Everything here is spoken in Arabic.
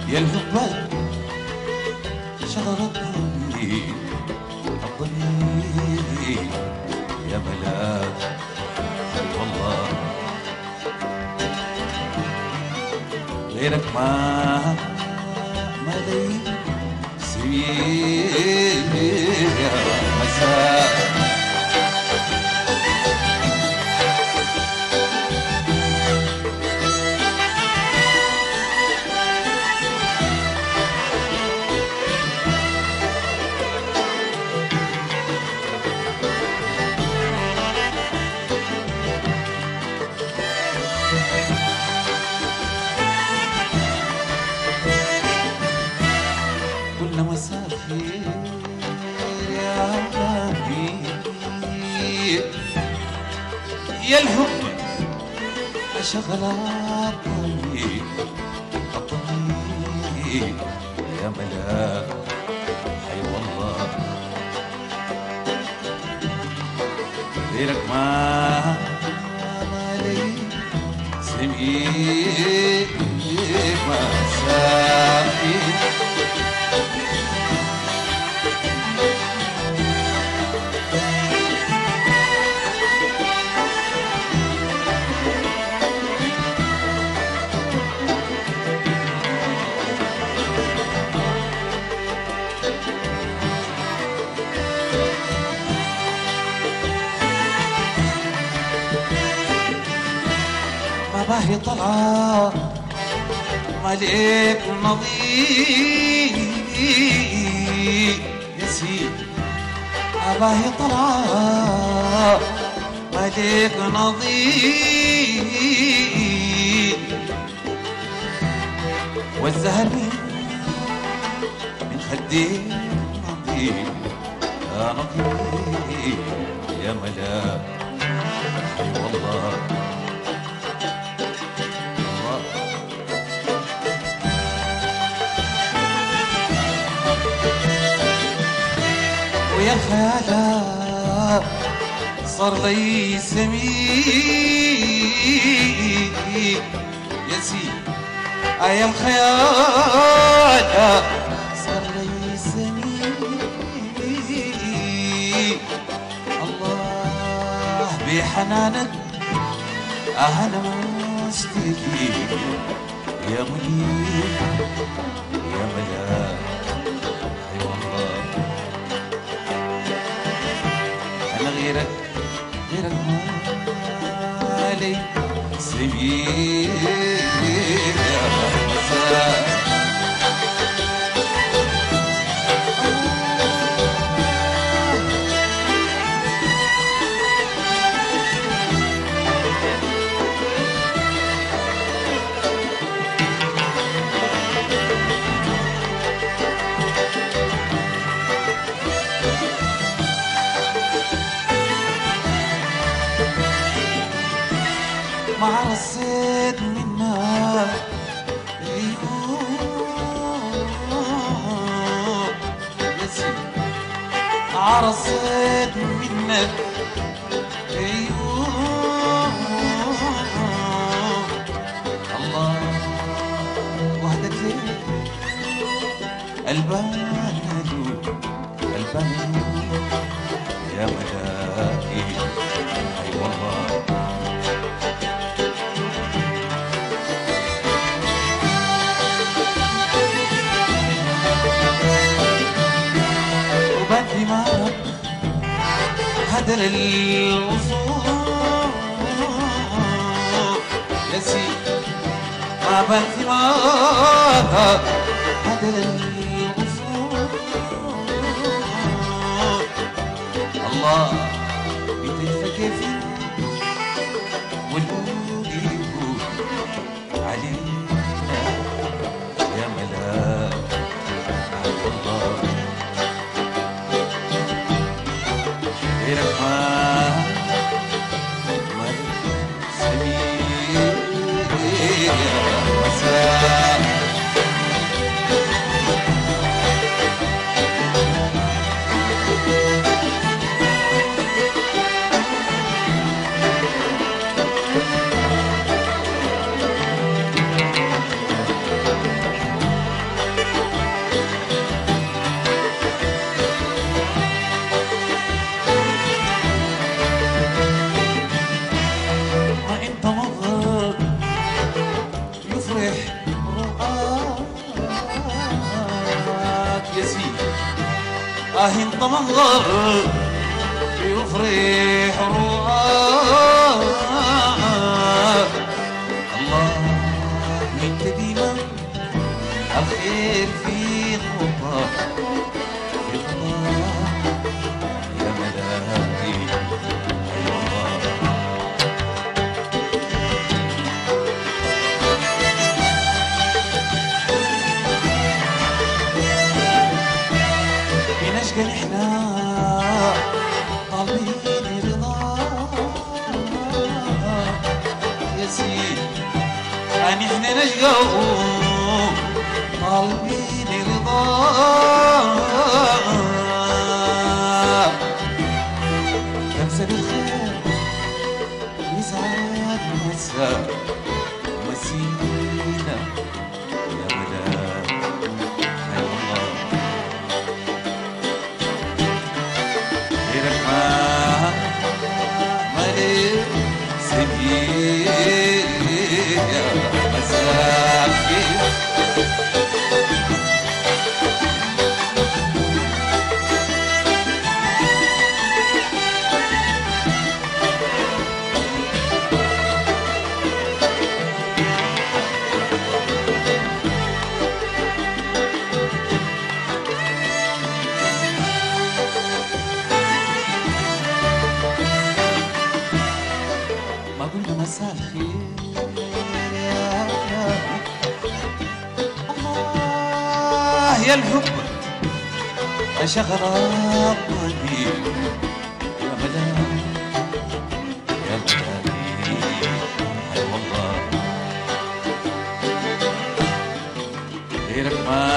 يا الهبة شغلتني الضمير يا ملاك والله غيرك ما لي سبيل يا مساء كل مسافر يا نبي يا الهب أشغل الطريق الطريق يا ملاك حي والله غيرك ما لي سمير ما سافر باهي طلعة ملك نظير يا سيدي باهي طلعة ملك نظير والزهر من خدي نظير يا نظير يا ملاك والله ويا خيالك صار لي سمين يا سيدي يا الخيال صار لي سمين الله بحنانك أنا مشتكي يا منير يا ملاك أي والله أنا غيرك مالي سبيل يا مساء ما عرسيت منك يا سيدي عرسيت منك الله وهدت لي البان يا ملاكي اي والله وبدي ما هدر الوصول يا سيدي ما بدي ما هدر الوصول الله بتتفكفي والقول يقول علينا يا ملاك والله غيرك ما سبيل يا مساء انت منظر يفرح روحك. الله انت ديما الخير في خطاك، في خطاك يا ملاكي. اي والله في نشقى نحنا طالبين رضاك يا سيدي، يعني احنا نشقى طالبين رضاك. لمسة بالخير يسعد مساك مسينا يا ملاك. اي والله غيرك ما ملك سبيل يا مساكين. ما قلنا مساء الخير الله يا الحب أشغل الطبيب يا ملاك يا ملاكي. اي والله غيرك ما